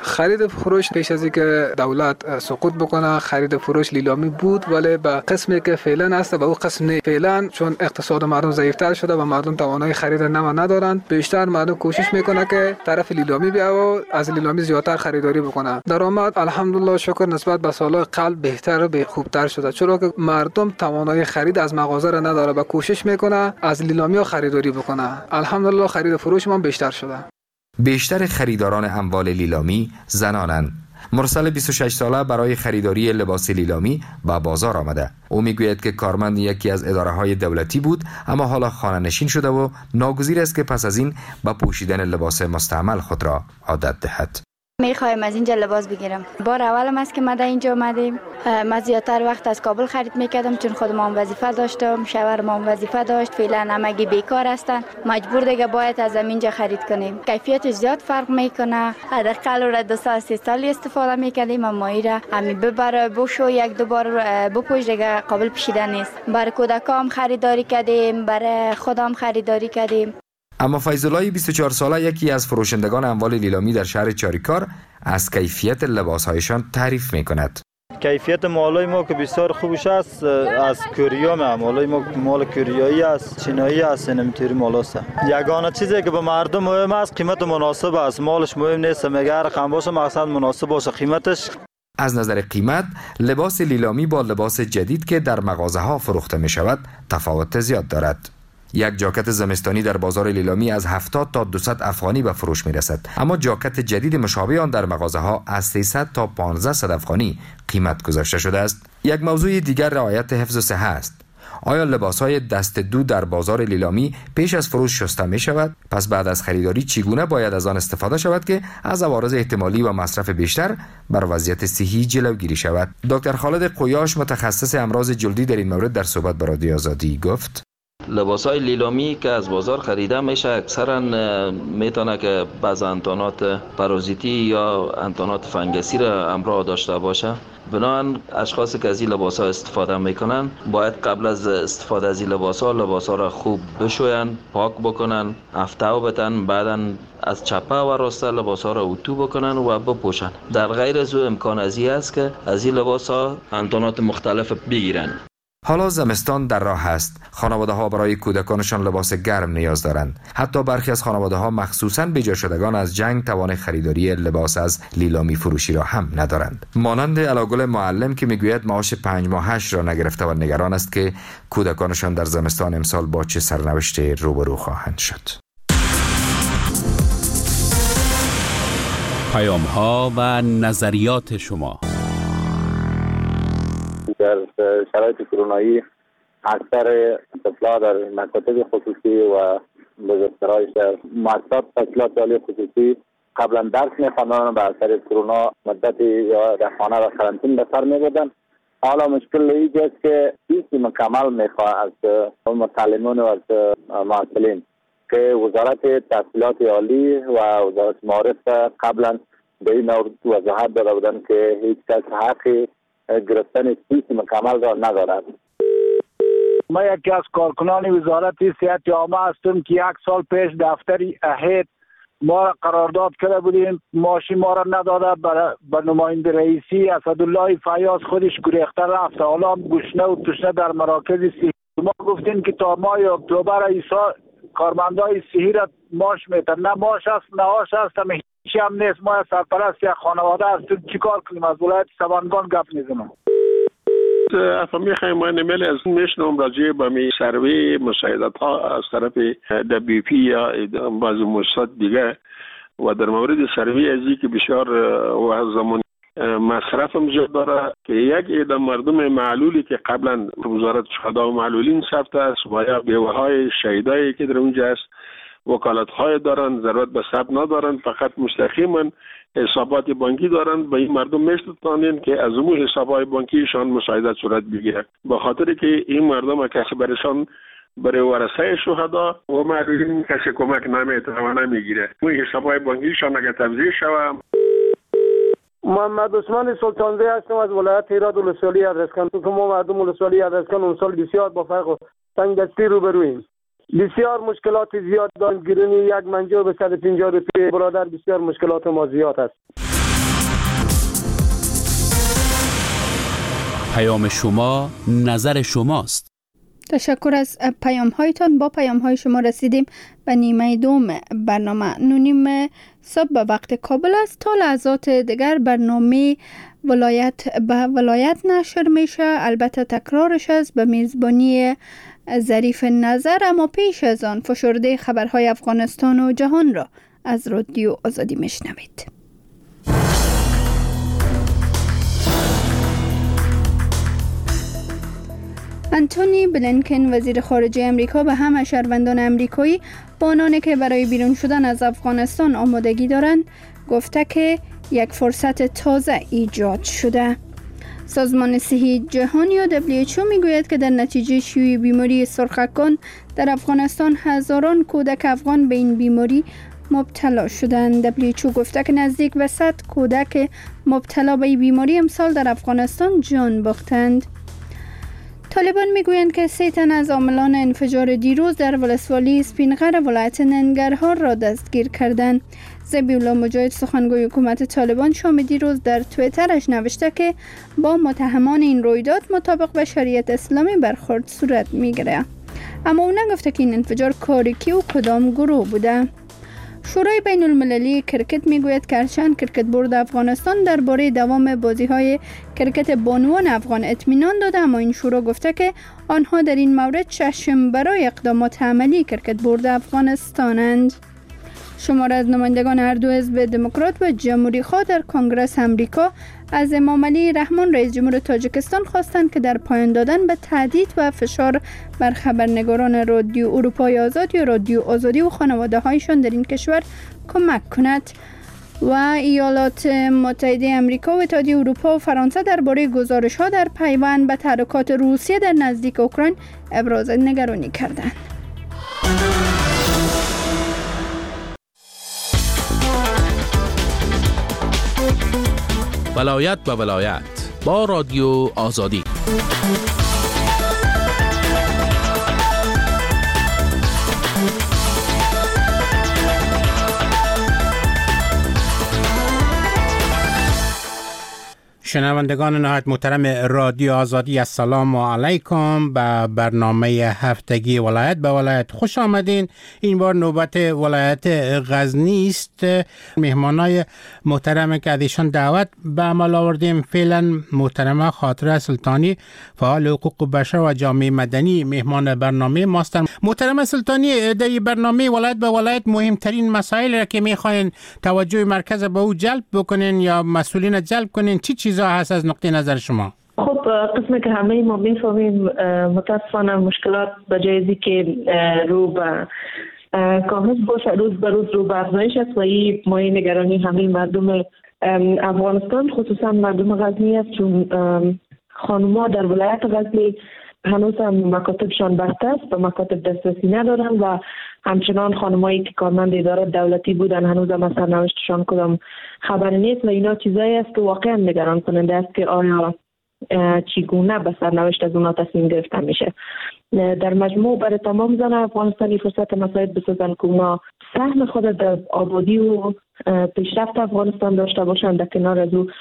خرید فروش پیش از اینکه دولت سقوط بکنه خرید فروش لیلامی بود، ولی به قسمی که فعلا هست به اون قسم نه. فعلا چون اقتصاد مردم ضعیفتر شده و مردم توانایی خرید نم ندارند، بیشتر مردم کوشش میکنه که طرف لیلامی بیا و از لیلامی زیادتر خریداری بکنه. درآمد الحمدلله شکر نسبت به سالهای قبل بهتر و به خوبتر شده، چرا که مردم توانایی خرید از مغازه را نداره و کوشش میکنه از لیلامی خریداری بکنه. الحمدلله خرید فروش ما بیشتر شده. بیشتر خریداران اموال لیلامی زنانند. مرسل بیست و شش ساله برای خریداری لباس لیلامی به بازار آمده. او میگوید که کارمند یکی از اداره‌های دولتی بود، اما حالا خانه نشین شده و ناگزیر است که پس از این به پوشیدن لباس مستعمل خود را عادت دهد. میخوایم از اینجا لباس بگیرم. بار اولم است که ما در اینجا آمدیم. من زیادتر وقت از کابل خرید میکردم چون خودم هم وظیفه داشتم، شوهرم هم وظیفه داشت. فعلا همگی بیکار هستن، مجبور دیگه باید از اینجا خرید کنیم. کیفیتش زیاد فرق میکنه. حداقل را دو سال سه سال استفاده میکردیم، اما ایرا همین ببره بوشو یک دو بار بپوش دیگه قابل پوشیدن نیست. برای کودکام خریداری کردیم، برای خودم خریداری کردیم. اما فیض‌الله بیست و چهار ساله یکی از فروشندگان اموال لیلامی در شهر چاریکار از کیفیت لباس‌هایشان تعریف می‌کند. کیفیت مالای ما که بسیار خوبش است، از کوریا ما مالای ما مال کوریایی است، چینایی است، نمیتونی مالاست. یگانه چیزی که به مردم مهم است قیمت مناسب است. مالش مهم نیست، مگر رقم باشه مقصد مناسب باشه قیمتش. از نظر قیمت لباس لیلامی با لباس جدید که در مغازه‌ها فروخته می‌شود تفاوت زیاد دارد. یک جاکت زمستانی در بازار لیلامی از هفتاد تا دویست افغانی به فروش می رسد، اما جاکت جدید مشابه آن در مغازه ها از سیصد تا پانزده افغانی قیمت گذاشته شده است. یک موضوع دیگر رعایت حفظ صحه است. آیا لباس‌های دست دو در بازار لیلامی پیش از فروش شسته می شود؟ پس بعد از خریداری چگونه باید از آن استفاده شود که از عوارض احتمالی و مصرف بیشتر بر وضعیت صحی جلوگیری شود؟ دکتر خالد قویاش متخصص امراض جلدی در این مورد در صحبت با رادیو آزادی گفت: لباس‌های لیلامی که از بازار خریده میشه اکثرا میتونه که بعض انتانات پارازیتی یا انتانات فنگسی را همراه داشته باشه. بنابراین اشخاصی که از این لباس‌ها استفاده میکنن باید قبل از استفاده از این لباس‌ها لباس‌ها را خوب بشوین، پاک بکنن، افتاو بتن، بعداً از چپه و راسته لباس‌ها را اتو بکنن و بپوشن. در غیر از او امکان ازی است که از این لباس‌ها انتانات مختلف بگیرن. حالا زمستان در راه است. خانواده ها برای کودکانشان لباس گرم نیاز دارند. حتی برخی از خانواده ها مخصوصاً بجا شدگان از جنگ توان خریداری لباس از لیلامی فروشی را هم ندارند. مانند علاگل معلم که میگوید معاش پنج ماهش را نگرفته و نگران است که کودکانشان در زمستان امسال با چه سرنوشتی روبرو خواهند شد. پیام ها و نظریات شما. در شرایط کرونایی اکثر طفلا در مکاتب خصوصی و بزرگترهای شهر مؤسسات تحصیلات عالی خصوصی قبلا درس می‌خواندند، به اثر کرونا مدتی یا در خانه و قرنطینه به سر می‌بردند. حالا مشکل اینجاست که فیس مکمل می‌خواد از متعلمین و از معلمین که وزارت تحصیلات عالی و وزارت معارف قبلا به این وضاحت داده بودند که هیچ کس حقی گرفتن فیس مکمل را ندارد. ما یکی از کارکنان وزارت صحت عامه هستم که یک سال پیش دفتر اهید ما را قرارداد کرده بودیم، ماشین ما را نداده، به نماینده رئیسی اسدالله فیاض خودش گریخته رفت. حالا گشنه و تشنه در مراکز صحی. ما گفتیم که تا ماه اکتبر ایسا کارمندای صحی را ماش میتن، نه ماش است نه آش است، هم هیچی هم نیست. ما سرپرست یک خانواده هستیم، چی کار کنیم؟ از ولایت سبانگان گپ میزنم. اصلا میخوایم ما نمیل از میشنم راجع به می سروی مساعدت ها از طرف دبی پی یا بعض مؤسسات دیگه و در مورد سروی ازی که بسیار و زمان مصرف هم زیاد داره که یک عده مردم معلولی که قبلا وزارت شهدا و معلولین ثبت است و یا بیوه های شهیدایی که در اونجا است وکالت های دارن، ضرورت به ثبت ندارن، فقط مستقیما حسابات بانکی دارن. به این مردم میشتونن که از اون حسابات بانکیشان مساعدت صورت بگیره، به خاطر که این مردم کسی برشان برای ورثه شهدا و معلولین کسی کمک نمیتونه و نمیگیره. اون حسابات بانکیشان اگه تفضیح شوه. محمد عثمان سلطانزی هستم از ولایت هرات ولسوالی ادرسکن. تو که ما مردم ولسوالی ادرسکن اون سال بسیار با فرق و تنگدستی روبرویم. بسیار مشکلات زیاد داریم. گرونی یک منجو به صد و پنجاه روپیه برادر، بسیار مشکلات ما زیاد است. پیام شما نظر شماست. تشکر از پیام هایتان. با پیام های شما رسیدیم به نیمه دوم برنامه. نونیم صبح به وقت کابل است. تا لحظات دیگر برنامه ولایت به ولایت نشر میشه. البته تکرارش است به میزبانی ظریف نظر، اما پیش از آن فشرده خبرهای افغانستان و جهان را از رادیو آزادی میشنوید. انتونی بلینکن وزیر خارجه امریکا به همه شهروندان امریکایی با آنانی که برای بیرون شدن از افغانستان آمادگی دارند گفته که یک فرصت تازه ایجاد شده. سازمان صحی جهانی یا دبلیو اچ او میگوید که در نتیجه شیوع بیماری سرخکان در افغانستان هزاران کودک افغان به این بیماری مبتلا شدند. دبلیو اچ او گفته که نزدیک به صد کودک مبتلا به این بیماری امسال در افغانستان جان باختند. طالبان میگویند که سه تن از عاملان انفجار دیروز در ولسوالی سپینغر ولایت ننگرهار را دستگیر کردند. ذبیح‌الله مجاهد سخنگوی حکومت طالبان شام دیروز در توییترش نوشته که با متهمان این رویداد مطابق به شریعت اسلامی برخورد صورت میگیره، اما او نگفته که این انفجار کاری کی و کدام گروه بوده. شورای بین المللی کرکت میگوید که هرچند کرکت بورد افغانستان درباره دوام بازی‌های کرکت بانوان افغان اطمینان داده، اما این شورا گفته که آنها در این مورد چشم برای اقدامات عملی کرکت بورد افغانستانند. شمار از نمایندگان هر دو حزب دموکرات و جمهوری خواه در کنگره امریکا از امام علی رحمان رئیس جمهور تاجیکستان خواستند که در پایان دادن به تهدید و فشار بر خبرنگاران رادیو اروپای آزاد یا رادیو آزادی و خانواده‌هایشان در این کشور کمک کند. و ایالات متحده آمریکا و اتحادیه اروپا و فرانسه درباره گزارش‌ها در پیوند به تحرکات روسیه در نزدیک اوکراین ابراز نگرانی کردند. ولایت به ولایت با رادیو آزادی. شنوندگان نهایت محترم رادیو آزادی، السلام علیکم. به برنامه هفتگی ولایت به ولایت خوش آمدین. این بار نوبت ولایت غزنی است. مهمانای محترم که از ایشان دعوت به عمل آوردیم فعلا محترمه خاطره سلطانی، فعال حقوق بشر و جامعه مدنی، مهمان برنامه ماستن. محترمه سلطانی، در برنامه ولایت به ولایت مهمترین مسائل را که میخواین توجه مرکز به او جلب بکنین یا مسئولین جلب کنین چی چیزا هست از نقطه نظر شما؟ خب قسمی که همه ما میفهمیم متاسفانه مشکلات به جایزی که رو به کاهش باشه روز به روز رو به افزایش است و این مایه نگرانی همه مردم افغانستان خصوصا مردم غزنی است، چون خانم‌ها در ولایت غزنی هنوز هم مکاتبشان بسته است، به مکاتب دسترسی ندارن و همچنان خانمایی که کارمند اداره دولتی بودن هنوز هم از سرنوشتشان کدام خبر نیست و اینا چیزایی است که واقعا نگران کننده است که آیا چگونه به سرنوشت از اونا تصمیم گرفته میشه. در مجموع برای تمام زن افغانستانی فرصت مساعد بسازن که اونا سهم خود در آبادی و پیشرفت افغانستان داشته باشند. در کنار از او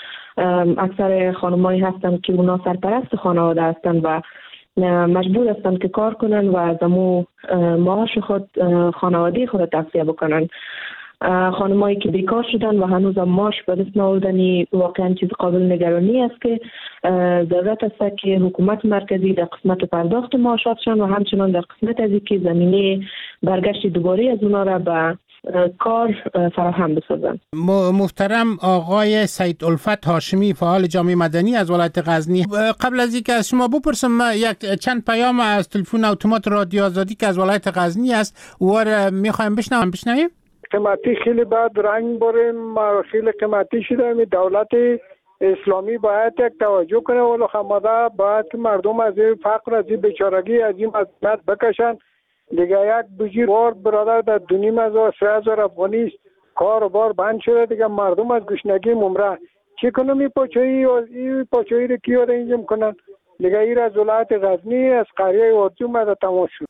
اکثر خانمایی هستند که اونا سرپرست خانواده هستند و مجبور هستند که کار کنن و از امو معاش خود خانواده خود تغذیه بکنن. خانمایی که بیکار شدن و هنوز هم معاش به دست نآوردنی واقعا چیز قابل نگرانی است که ضرورت است که حکومت مرکزی در قسمت پرداخت معاشاتشان و همچنان در قسمت از اینکه زمینه برگشت دوباره از اونا را به کار فراهم بسازن. محترم آقای سید الفت هاشمی، فعال جامعه مدنی از ولایت غزنی، قبل از اینکه از شما بپرسم یک چند پیام از تلفن اتومات رادیو آزادی که از ولایت غزنی است و میخوایم بشنویم بشنویم قیمتی خیلی بعد رنگ بریم، خیلی قیمتی شده. می دولت اسلامی باید یک توجه کنه و خماده باید که مردم از این فقر، از این بیچارگی، از این مذمت بکشن. دیگه یک بجیر بار برادر در دو نیم هزار سه هزار افغانی کار و بار بند شده، دیگه مردم از گشنگی ممره. چی کنم این پاچایی و این پاچایی رو کیا رو انجام کنن؟ دیگه این از ولایت غزنی از قریه وادی اومده تمام شد.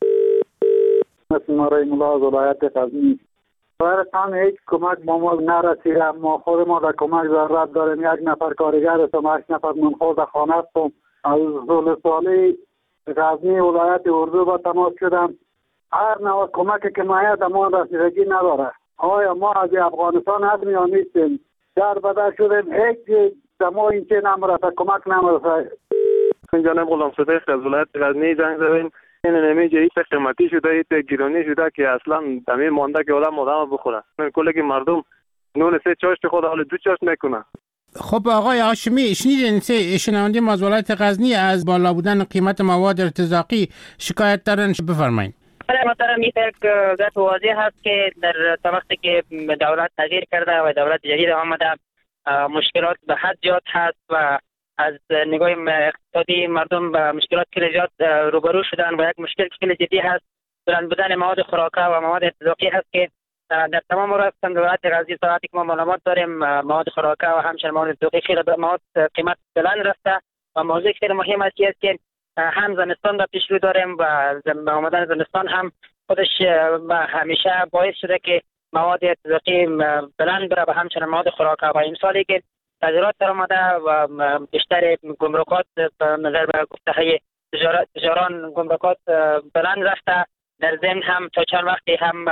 مثل مرای ملا از ولایت غزنی برایتان هیچ کمک با ما نرسیده. ما خود ما در کمک ضرورت داریم. یک نفر کارگر هستم، هشت نفر منخور در خانه هستم. از ولسوالی غزنی ولایت اردو با تماس شدم. هر نوع کمکی که مایه دمان رسیدگی نداره. آیا ما از افغانستان حد می آمیستیم در بدر شدیم، هیچ دما این چه نمرسه، کمک نمرسه. این جانب غلام صدیق از ولایت غزنی زنگ زدیم. این نمیجه ایت قیمتی شده، ایت گیرانی شده که اصلا دمی مانده که آدم آدم بخوره. کلی که مردم نون سه چاشت خود حال دو چاشت میکنه. خب آقای هاشمی، شنیدین سه شنونده ما از ولایت غزنی از بالا بودن قیمت مواد ارتزاقی شکایت دارن، بفرمایید. محترم، این یک ذات واضح هست که در وقتی که دولت تغییر کرده و دولت جدید آمده مشکلات به حد زیاد هست و از نگاه اقتصادی مردم به مشکلات خیلی زیاد روبرو شدن و یک مشکل خیلی جدی هست بلند بودن مواد خوراکه و مواد ارتزاقی هست که در تمام رفتن دولت غزنی ساعتی که ما معلومات داریم مواد خوراکه و همچنین مواد ارتزاقی خیلی مواد قیمت بلند رفته و موضوع خیلی مهم است که هم زمستان را پیش رو داریم و آمدن زمستان هم خودش همیشه باعث شده که مواد ارتزاقی بلند بره و همچنین مواد خوراکه و این سالی که تغییرات در آمده و بیشتر گمرکات نظر به گفته های تجاران گمرکات بلند رفته. در ضمن هم تا چند وقتی هم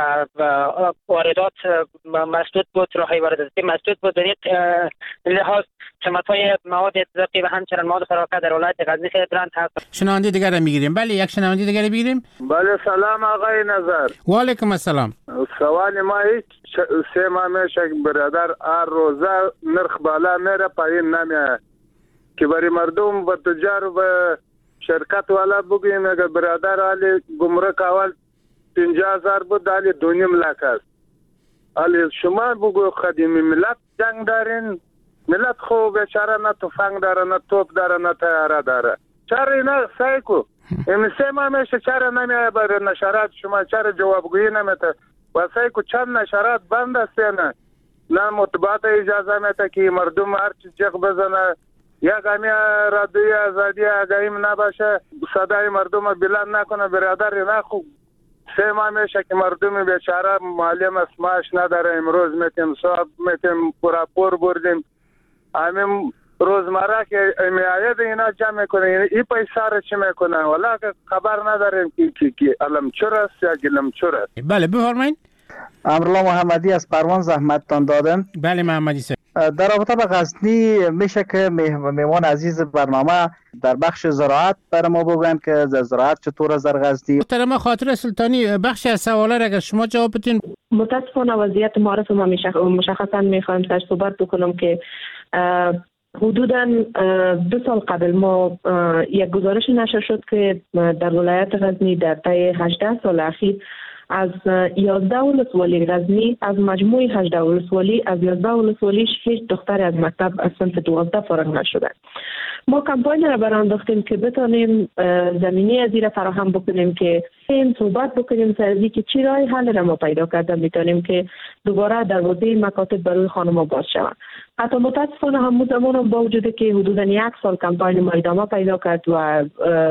واردات مسدود بود، راهی وارداتی مسدود بود. در این لحاظ قیمت‌های مواد ارتزاقی و همچنین مواد خوراکه در ولایت غزنی خیلی بلند هست. شنونده دیگر را میگیریم. بله، یک شنونده دیگر بگیریم. بله، سلام آقای نظر. و علیکم السلام. سوال ما هیچ سه ماه میشه برادر هر روزه نرخ بالا میره پایین نمیاد که برای مردم و تجار و شرکت والا بگویم اگر برادر علی گمرک اول پنجاه هزار بود علی دو نیم لاک است. علی شما بگو خدیمی ملت جنگ دارین، ملت خوب بیچاره نه تفنگ داره نه توپ داره نه طیاره داره. چرا اینا سعی کو این سه ماه میشه چرا نمیای برای نشرات شما چرا جوابگویی نمیته و سعی کو چند نشرات بند است نه نه مطبوعات اجازه میته که مردم هر چیز جغ بزنه. یک همی رادیوی آزادی آگاهیم نباشه، صدای مردم بلند نکنه برادر. نه خوب سه ماه میشه که مردم بیچاره معلم اسماش نداره. امروز میتیم صاحب میتیم پراپور بردیم همین روزمره که میاید اینا جمع میکنه این پیسه رو چی میکنه ولی خبر نداریم که کی کی علم چور است یا گلم چور است. بله بفرمایید. امرالله محمدی از پروان زحمتتان دادم. بله محمدی صاحب. در رابطه با غزنی میشه که مهمان عزیز برنامه در بخش زراعت برای ما بگن که زراعت چطور از در غزنی. محترم خاطر سلطانی، بخش از سوالا را اگر شما جواب بدین. متاسفانه وضعیت معرف ما مشخصا میخوایم سر صحبت بکنم که حدوداً دو سال قبل ما یک گزارش نشر شد که در ولایت غزنی در طی هجده سال اخیر از یازده ولسوالی غزنی از مجموع هجده ولسوالی از یازده ولسوالیش هیچ دختر از مکتب از صنف دوازده فارغ نشدند. ما کمپاین را برانداختیم که بتانیم زمینه از این فراهم بکنیم که این صحبت بکنیم سر که چی راه حل را ما پیدا کردیم میتونیم که دوباره دروازه مکاتب برای خانم‌ها باز شود. حتی متاسفانه همون زمان با وجود که حدوداً یک سال کمپاین ما ادامه پیدا کرد و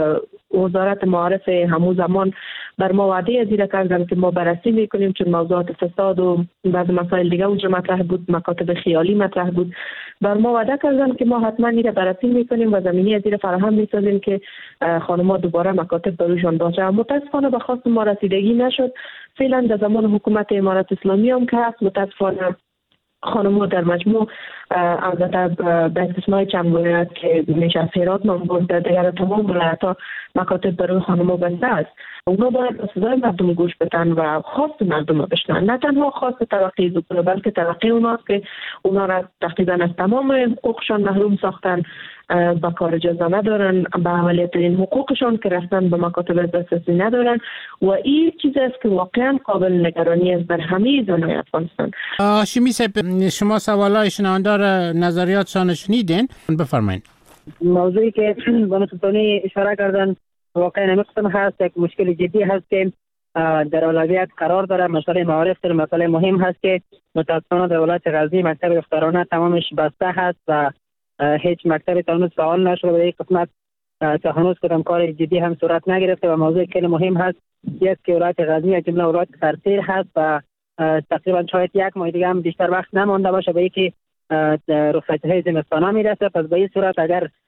وزارت معارف همون زمان بر ما وعده از این کردن که ما بررسی میکنیم چون موضوعات فساد و بعض مسائل دیگه اونجا مطرح بود، مکاتب خیالی مطرح بود. بر ما وعده کردن که ما حتما این بررسی میکنیم و زمینه از این فراهم میسازیم که خانم‌ها دوباره مکاتب بروشان باشه. متاسفانه به خواست ما رسیدگی نشد. فعلا در زمان حکومت امارات اسلامی هم که هست متاسفانه خانم‌ها در مجموع البته به استثنای چند ولایت که میشه هرات نام برده دیگر تمام ولایت‌ها مکاتب برای خانم‌ها بسته است. اونا باید به صدای مردم گوش بدن و خواست مردم بشنن، نه تنها خواست طبقه زوبره بلکه طبقه اوناست که اونا را تقریبا از تمام حقوقشان محروم ساختن، با کار اجازه ندارن، به اولیت این حقوقشان که رفتن به مکاتب دسترسی ندارن و این چیزی است که واقعا قابل نگرانی است بر همه زنای افغانستان. هاشمی صاحب شما سوالای شنونده را نظریاتشان شنیدین، بفرمایید. موضوعی که بانو سلطانی اشاره کردن واقعا نمی‌قسم هست، یک مشکل جدی هست که در اولویت قرار داره. مسئله معارف در مسئله مهم هست که متاسفانه در ولایت غزنی مکتب دخترانه تمامش بسته هست و هیچ مکتبی تا هنوز فعال نشده و یک قسمت تا هنوز کدام کار جدی هم صورت نگرفته و موضوع خیلی مهم هست یک که ولایت غزنی از جمله ولایت سرسیر هست و تقریبا شاید یک ماه دیگه هم بیشتر وقت نمانده باشه به اینکه رخصتی‌های زمستان‌ها میرسه. پس به این صورت اگر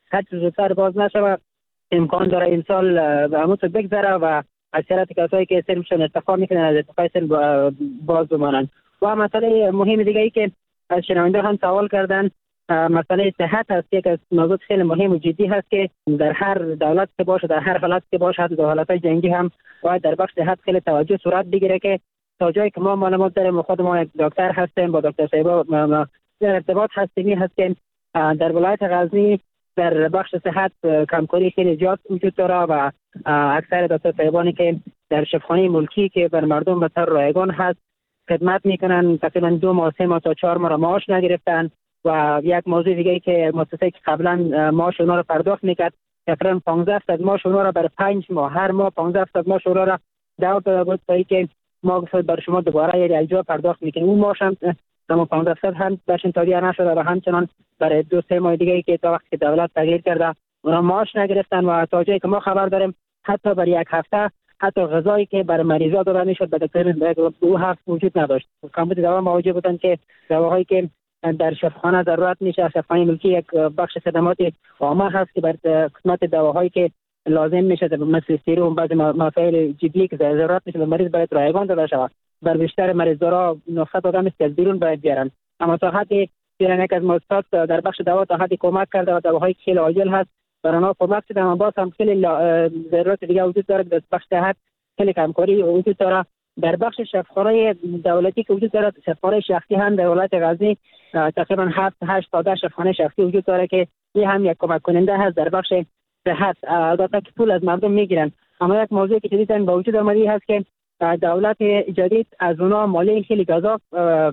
هر چیز زودتر باز نشه امکان داره این سال به همون بگذره و اکثریت کسایی که سرمشون ارتفاع میکنن از ارتفاع سر باز بمانند. و مسئله مهم دیگه ای که از شنونده هم سوال کردن مسئله صحت هست. یک از موضوع خیلی مهم و جدی هست که در هر دولت که باشه، در هر حالت که باشه، حتی در حالت جنگی هم باید در بخش صحت خیلی توجه صورت بگیره که تا جایی که ما معلومات داریم، خود ما یک دکتر هستیم، با دکتر صاحب در ارتباط هستیم، هست که در ولایت غزنی در بخش صحت کمکاری خیلی زیاد وجود داره و اکثر دکتر صاحبانی که در شفاخانه ملکی که بر مردم به طور رایگان هست خدمت میکنن تقریبا دو ماه سه ماه تا چهار ماه معاش نگرفتن. و یک موضوع دیگه ای که مؤسسه که قبلا معاش اونها رو پرداخت میکرد تقریبا پانزده درصد معاش اونها رو بر پنج ماه هر ماه پانزده درصد معاش اونها رو دعوت داده بود تا اینکه ما گفتیم برای شما دوباره یک اجرا پرداخت میکنیم. اون معاش هم تمام پانزده درصد هم بهشون تادیه نشده و همچنان برای دو سه ماه دیگه ای که تا وقتی که دولت تغییر کرده اونها معاش نگرفتن و تا جایی که ما خبر داریم حتی برای یک هفته حتی غذایی که برای مریضا داده میشد به تقریبا دو هفته وجود نداشت. کمبود دوا مواجه بودن که دواهایی که در شفاخانه ضرورت میشه، شفاخانه ملکی یک بخش خدمات عامه هست که برای خدمات دواهایی که لازم میشه مثل سیروم بعضی مسائل جدی که ضرورت میشه به مریض باید رایگان داده شود. بر بیشتر مریض‌ها نسخه داده است که از بیرون باید بیارن. اما تا حدی یک از مؤسسات در بخش دوا تا حدی کمک کرده و دواهایی خیلی عاجل هست برای آنها کمک شده. اما باز هم خیلی ضرورت دیگه وجود داره. در بخش صحت خیلی کمکاری وجود داره. در بخش شفاخانه دولتی که وجود داره، شفاخانه شخصی هم در ولایت غزنی تقریبا هفت هشت تا ده شفاخانه شخصی وجود داره که این هم یک کمک کننده هست در بخش صحت. البته که پول از مردم میگیرن، اما یک موضوعی که جدیداً با وجود آمده هست که دولت جدید از اونها مالی خیلی گزاف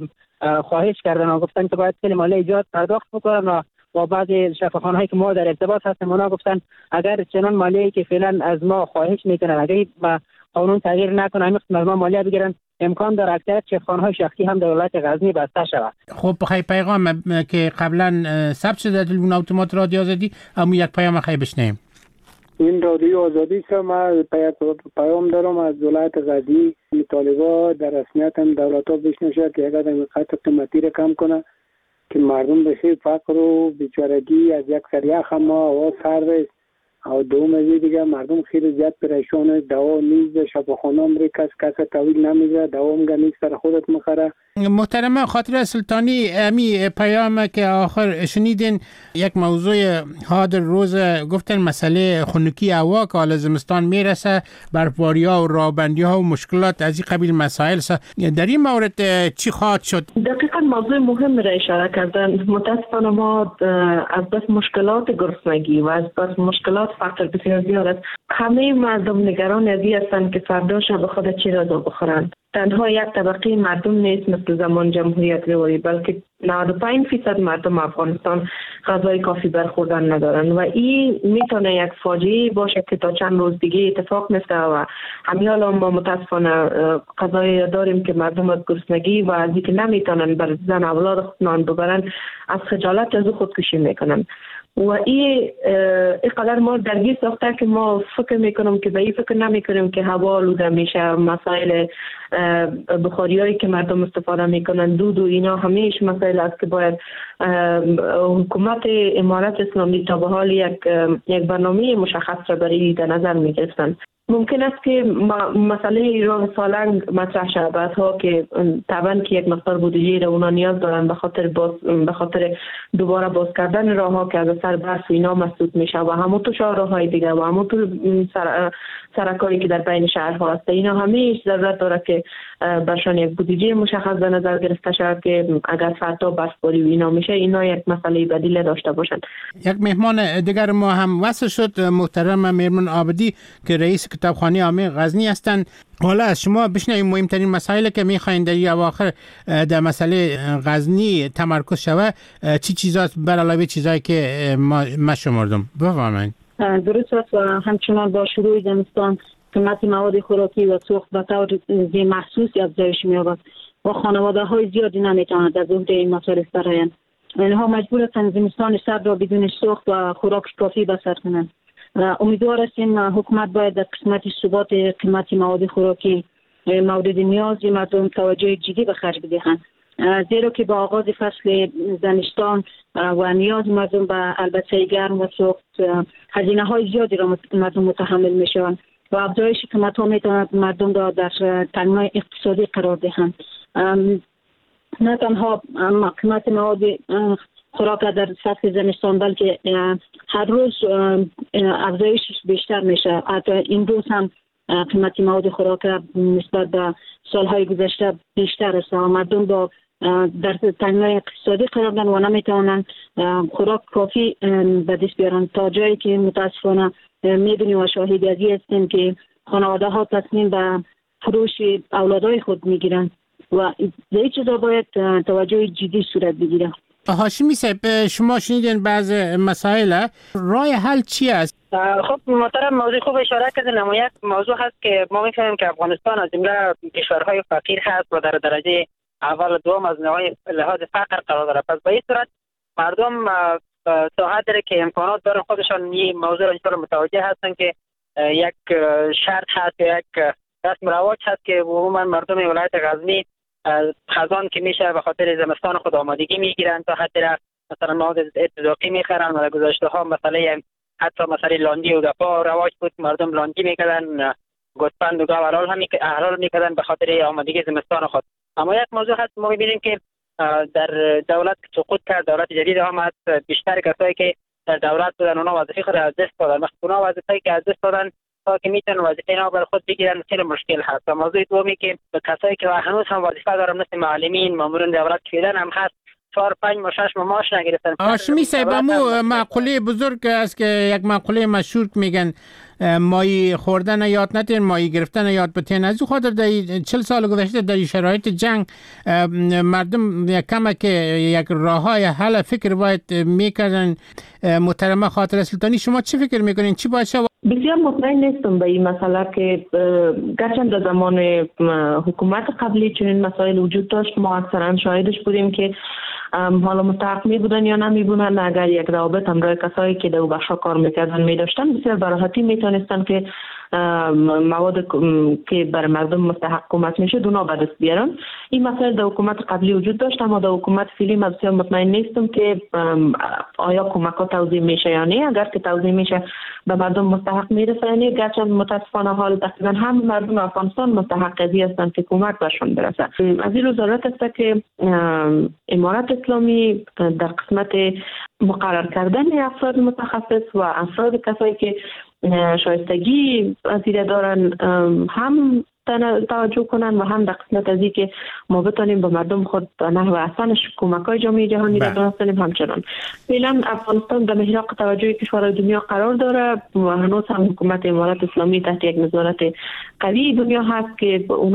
خواهش کردن و گفتن که باید خیلی مالی ایجاد پرداخت بکنن و با بعضی شفاخانه‌هایی که ما در ارتباط هستیم اونا گفتن اگر چنان مالی که فعلا از ما خواهش میکنن اگر با قانون تغییر نکنه همیشه از ما مالیه بگیرن امکان داره اکثر شفاخانه‌های شخصی هم در ولایت غزنی بسته شود. خب خیلی پیغام که قبلا ثبت شده در تلویزیون اتومات رادیو آزادی اما یک پیام خیلی بشنیم. این رادیو آزادی که ما پیام دارم از ولایت غزنی طالبا در رسمیت هم دولت‌ها بشنوشه که اگر این خط قیمتی را کم کنه که مردم بشه فقر و بیچارگی از یک سریع خما و سرد او دوم از دیگه مردم خیلی زیاد پریشانه. دوا نیست، شفاخانه امری کس کس طویل نمیگه، دوا میگه نیست سر خودت مخره. محترم خاطره سلطانی، امی پیام که آخر شنیدین یک موضوع حاضر روز گفتن مسئله خنکی هوا که حال زمستان میرسه، برفباری ها و رابندی ها و مشکلات از این قبیل مسائل در این مورد چی خواهد شد؟ دقیقا موضوع مهم را اشاره کردن. متاسفانه ما از بس مشکلات گرسنگی و از بس مشکلات فقر بسیار زیاد است. همه مردم نگران از این هستند که فردا شب خود چی را بخورند. تنها یک طبقه مردم نیست مثل زمان جمهوریت روایی، بلکه نود و پنج درصد مردم افغانستان غذای کافی برخوردن ندارن و این میتونه یک فاجعه باشه که تا چند روز دیگه اتفاق میفته و همین حالا ما متاسفانه قضایی داریم که مردم از گرسنگی و از اینکه نمیتونن بر زن اولاد خود نان ببرن از خجالت از خودکشی میکنن و این اینقدر ما درگیر ساخته که ما فکر میکنم که به این فکر نمیکنیم که هوا آلوده میشه. مسائل بخاری هایی که مردم استفاده میکنن، دود و اینا همیشه مسائل است که باید حکومت امارت اسلامی تا به حال یک یک برنامه مشخص را برای در نظر میگرفتن. ممکن است که مسئله راه سالنگ مطرح شود بعدها که طبعا که یک مقدار بودجه را اونا نیاز دارن به خاطر باز به خاطر دوباره باز کردن راه ها که از اثر برف و اینا مسدود میشه و همون تو شهرهای دیگه و همون تو سر سرکاری که در بین شهرها هست. اینا همیشه ضرورت داره که برشان یک بودجه مشخص در نظر گرفته شود که اگر فردا برفباری و اینا میشه اینا یک مسئله بدیل داشته باشند. یک مهمان دیگر ما هم وصل شد، محترم میرمن عابدی که رئیس کتابخانه عامه غزنی هستند. حالا از شما بشنویم مهمترین مسائلی که میخواین در این اواخر در مسئله غزنی تمرکز شود چی چیزاست بر علاوه چیزایی که ما, ما شمردم. بفرمایید. درست است و همچنان با شروع زمستان قیمت مواد خوراکی و سوخت به طور محسوسی افزایش می‌یابد و خانواده‌های زیادی نمی‌توانند از عهده این مصارف برآیند. اینها مجبور هستند زمستان سرد را بدون سوخت و خوراک کافی بسر کنند. امیدوار هستیم حکومت باید در قسمت ثبات قیمت مواد خوراکی مورد نیاز مردم توجه جدی به خرج بدهند زیرا که با آغاز فصل زمستان و نیاز مردم به البته گرم و سوخت هزینه های زیادی را مردم متحمل می شوند و افزایش قیمت ها می تواند مردم را در تنگنای اقتصادی قرار دهند. نه تنها قیمت مواد خوراک در فصل زمستان بلکه هر روز افزایش بیشتر میشه. حتی این روز هم قیمت مواد خوراک نسبت به سالهای گذشته بیشتر است و مردم با در تنگنای اقتصادی قرار دارند و نمیتوانند خوراک کافی به دست بیارند، تا جایی که متاسفانه میبینیم و شاهد از این هستیم که خانواده ها تصمیم به فروش اولادهای خود میگیرند و در این چیزا باید توجه جدی صورت بگیره. هاشمی صاحب، شما شنیدین بعض مسائل، راه حل چی است؟ خب محترم، موضوع خوب اشاره کردن. اما یک موضوع هست که ما می‌فهمیم که افغانستان از جمله کشورهای فقیر هست و در درجه اول دوم از لحاظ فقر قرار دارد. پس به این صورت مردم ساعت داره که امکانات دارن خودشان این موضوع را اینطور متوجه هستن که یک شرط هست یا یک رسم رواج هست که عموما مردم ولایت غزنی خزان که میشه به خاطر زمستان خود آمادگی میگیرن تا حتی مثلا مواد ارتزاقی میخرن و در گذشته ها مثلا حتی مثلا لاندی و گپا رواج بود، مردم لاندی میکردن، گوسفند و گاو حلال هم حلال میکردن به خاطر آمادگی زمستان خود. اما یک موضوع هست ما میبینیم که در دولت سقوط کرد، دولت جدید آمد، بیشتر کسایی که در دولت بودن اونا وظیفه خود از دست دادن، مثلا اونا وظیفه‌ای که از دست دادن تا که میتونن وظیفه اینا بر خود بگیرن خیلی مشکل هست. و موضوع دومی که کسایی که هنوز هم وظیفه دارن مثل معلمین، مامورین دولت فعلا هم هست، چهار پنج و شش معاش نگرفتن. هاشمی صاحب، مو مقوله بزرگ است که یک مقوله مشهور میگن مایی خوردن یاد نتین مایی گرفتن یاد بتین. از او خاطر در چهل سال گذشته در شرایط جنگ مردم کم که یک راههای حل فکر باید میکردن. محترمه خاطره سلطانی، شما چی فکر میکنین؟ چی باید شد؟ بسیار مطمئن نیستم به این مسئله که گرچند در زمان حکومت قبلی چنین مسائل وجود داشت، ما اکثرا شاهدش بودیم که حالا مستحق می بودن یا نمی بودن، اگر یک روابط همراه کسایی که در بخشا کار میکردن می داشتن بسیار براحتی میتونستن که مواد که برای مردم مستحق کمک میشه اونا به دست بیارن. این مسائل در حکومت قبلی وجود داشت، اما در حکومت فعلی من بسیار مطمئن نیستم که آیا کمک ها توزیع میشه یا نه. اگر که توزیع میشه به مردم مستحق میرسه یا نه. گرچند متاسفانه حال تقریبا هم مردم افغانستان مستحق ازی هستند که کمک بهشون برسه. از این ضرورت است که امارت اسلامی در قسمت مقرر کردن افراد متخصص و افراد کسایی که شایستگی وزیر دارن هم توجه کنن و هم در قسمت از این که ما بتانیم به مردم خود به نحو احسنش کمک‌های جامعه جهانی را برسانیم. همچنان فعلا افغانستان در محراق توجه کشورهای دنیا قرار داره و هنوز هم حکومت امارت اسلامی تحت یک نظارت قوی دنیا هست که